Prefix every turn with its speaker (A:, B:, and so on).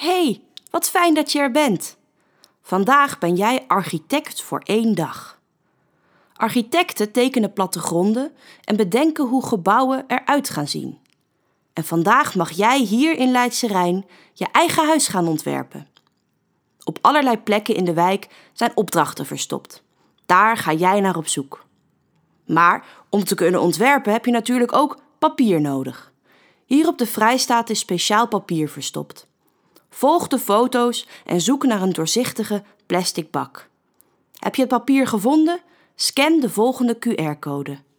A: Hey, wat fijn dat je er bent. Vandaag ben jij architect voor 1 dag. Architecten tekenen plattegronden en bedenken hoe gebouwen eruit gaan zien. En vandaag mag jij hier in Leidsche Rijn je eigen huis gaan ontwerpen. Op allerlei plekken in de wijk zijn opdrachten verstopt. Daar ga jij naar op zoek. Maar om te kunnen ontwerpen heb je natuurlijk ook papier nodig. Hier op de Vrijstaat is speciaal papier verstopt. Volg de foto's en zoek naar een doorzichtige plastic bak. Heb je het papier gevonden? Scan de volgende QR-code.